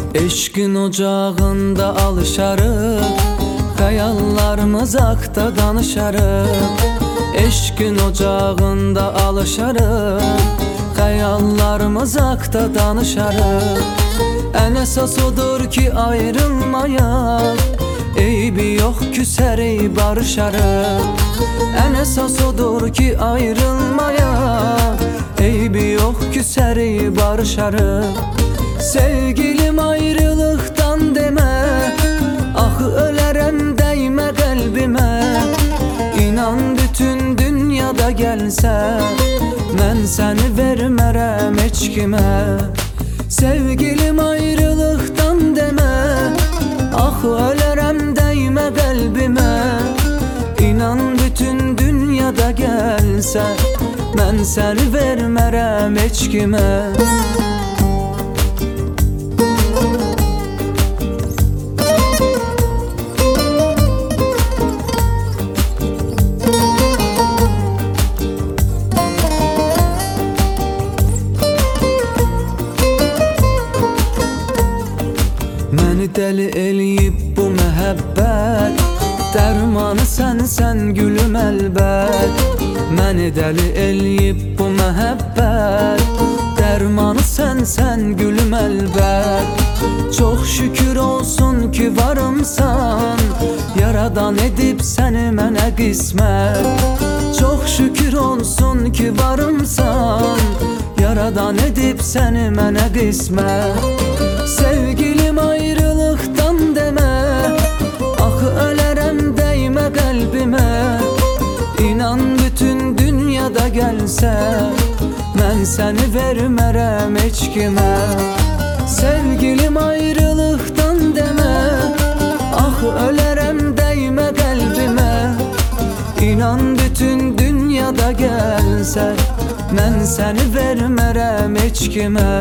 Eşkin ocağında alışarıq, xəyallarımız haqda danışarıq. Eşkin ocağında alışarıq, xəyallarımız haqda danışarıq. Ən əsas odur ki ayrılmayaq, eybi yox küsərik barışarıq. Ən əsas odur ki ayrılmayaq, eybi yox küsərik barışarıq. Sevgilim ayrılıqdan demə, axı ölərəm dəymə qəlbimə. İnan bütün dünyada gəlsə, mən səni vermərəm heç kimə. Sevgilim ayrılıqdan demə, axı ölərəm dəymə qəlbimə. İnan bütün dünyada gəlsə, mən səni vermərəm heç kimə. Məni dəli eləyib bu məhəbbət, dərmanı sənsən gülüm əlbət. Məni dəli eləyib bu məhəbbət, dərmanı sənsən gülüm əlbət. Çox şükür olsun ki varımsan, yaradan edib səni mənə qismət. Çox şükür olsun ki varımsan, yaradan edib səni mənə qismət. Sevgilim ayrılıqdan demə, axı ölərəm dəymə qəlbimə. İnan bütün dünyada gəlsə, mən səni vermərəm heç kimə. Sevgilim ayrılıqdan demə, axı ölərəm dəymə qəlbimə. İnan bütün dünyada gəlsə, mən səni vermərəm heç kimə.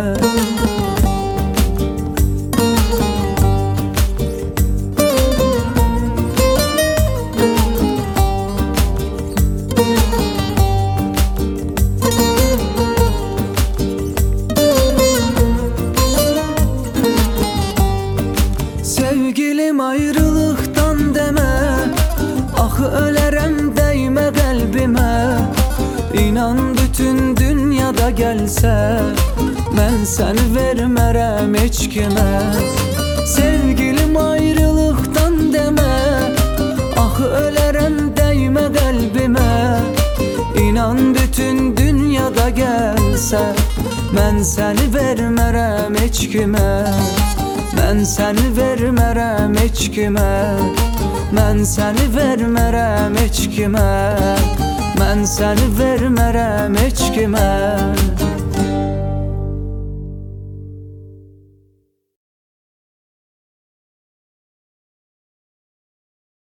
Sevgilim ayrılıqdan demə, axı ölərəm dəymə qəlbimə. İnan bütün dünyada gəlsə, mən səni vermərəm heç kimə. Sevgilim ayrılıqdan demə, axı ölərəm dəymə qəlbimə. İnan bütün dünyada gəlsə, mən səni vermərəm heç kimə. Mən səni vermərəm heç kimə. Mən səni vermərəm heç kimə. Mən səni vermərəm heç kimə.